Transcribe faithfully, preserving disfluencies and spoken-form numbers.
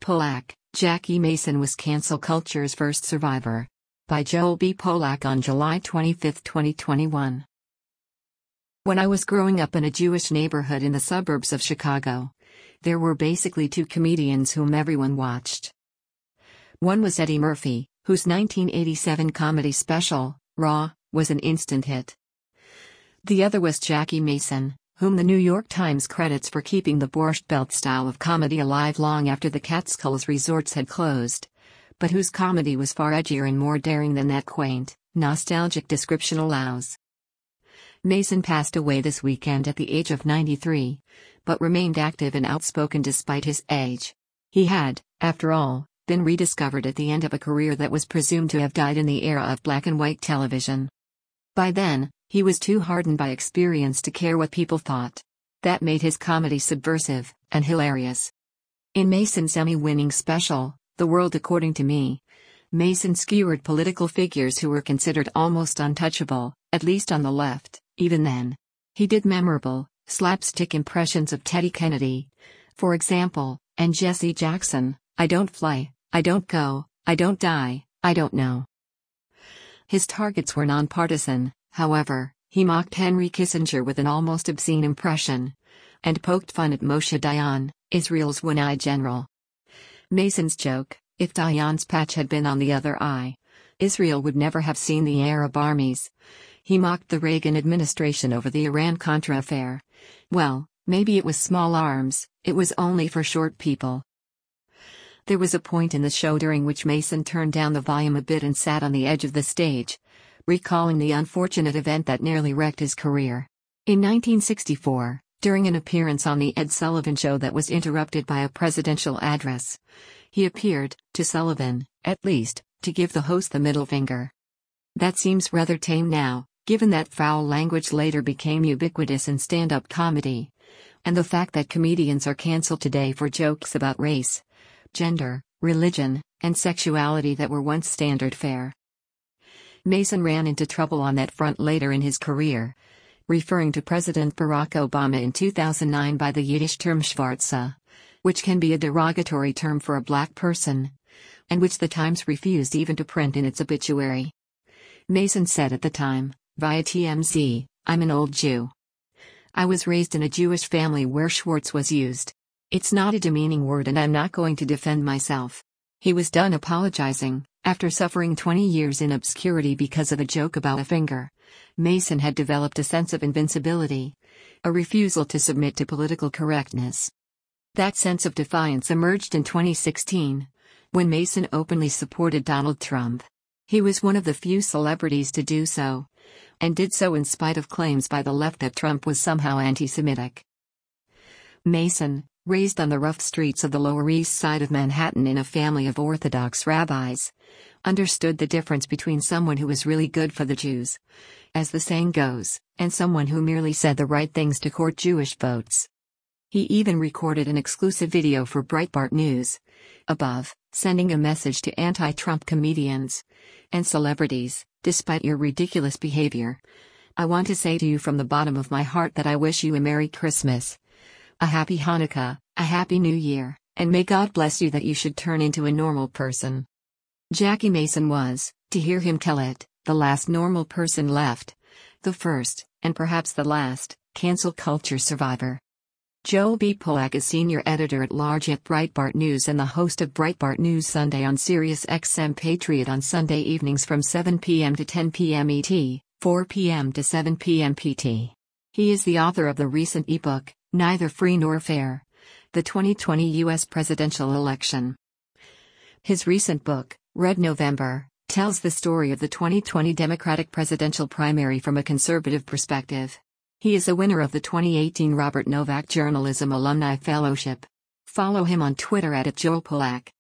Polak, Jackie Mason was cancel culture's first survivor. By Joel B. Polak on July twenty-fifth, twenty twenty-one. When I was growing up in a Jewish neighborhood in the suburbs of Chicago, there were basically two comedians whom everyone watched. One was Eddie Murphy, whose nineteen eighty-seven comedy special, Raw, was an instant hit. The other was Jackie Mason, whom the New York Times credits for keeping the Borscht Belt style of comedy alive long after the Catskills resorts had closed, but whose comedy was far edgier and more daring than that quaint, nostalgic description allows. Mason passed away this weekend at the age of ninety-three, but remained active and outspoken despite his age. He had, after all, been rediscovered at the end of a career that was presumed to have died in the era of black and white television. By then, he was too hardened by experience to care what people thought. That made his comedy subversive and hilarious. In Mason's Emmy-winning special, The World According to Me, Mason skewered political figures who were considered almost untouchable, at least on the left, even then. He did memorable, slapstick impressions of Teddy Kennedy, for example, and Jesse Jackson, I don't fly, I don't go, I don't die, I don't know. His targets were nonpartisan, however. He mocked Henry Kissinger with an almost obscene impression, and poked fun at Moshe Dayan, Israel's one-eyed general. Mason's joke, if Dayan's patch had been on the other eye, Israel would never have seen the Arab armies. He mocked the Reagan administration over the Iran-Contra affair. Well, maybe it was small arms, it was only for short people. There was a point in the show during which Mason turned down the volume a bit and sat on the edge of the stage, recalling the unfortunate event that nearly wrecked his career. In nineteen sixty-four, during an appearance on the Ed Sullivan Show that was interrupted by a presidential address, he appeared, to Sullivan, at least, to give the host the middle finger. That seems rather tame now, given that foul language later became ubiquitous in stand-up comedy, and the fact that comedians are canceled today for jokes about race, gender, religion, and sexuality that were once standard fare. Mason ran into trouble on that front later in his career, referring to President Barack Obama in two thousand nine by the Yiddish term Schwarze, which can be a derogatory term for a black person, and which the Times refused even to print in its obituary. Mason said at the time, via T M Z, I'm an old Jew. I was raised in a Jewish family where Schwartz was used. It's not a demeaning word and I'm not going to defend myself. He was done apologizing. After suffering twenty years in obscurity because of a joke about a finger, Mason had developed a sense of invincibility, a refusal to submit to political correctness. That sense of defiance emerged in twenty sixteen, when Mason openly supported Donald Trump. He was one of the few celebrities to do so, and did so in spite of claims by the left that Trump was somehow anti-Semitic. Mason, raised on the rough streets of the Lower East Side of Manhattan in a family of Orthodox rabbis, understood the difference between someone who was really good for the Jews, as the saying goes, and someone who merely said the right things to court Jewish votes. He even recorded an exclusive video for Breitbart News, above, sending a message to anti-Trump comedians and celebrities, despite your ridiculous behavior. I want to say to you from the bottom of my heart that I wish you a Merry Christmas, a Happy Hanukkah, a Happy New Year, and may God bless you that you should turn into a normal person. Jackie Mason was, to hear him tell it, the last normal person left, the first, and perhaps the last, cancel culture survivor. Joel B. Polak is senior editor-at-large at Breitbart News and the host of Breitbart News Sunday on Sirius X M Patriot on Sunday evenings from seven p m to ten p m E T, four p m to seven p m P T. He is the author of the recent ebook, Neither Free Nor Fair: The twenty twenty U S Presidential Election. His recent book, Red November, tells the story of the twenty twenty Democratic presidential primary from a conservative perspective. He is a winner of the twenty eighteen Robert Novak Journalism Alumni Fellowship. Follow him on Twitter at Joel Polak.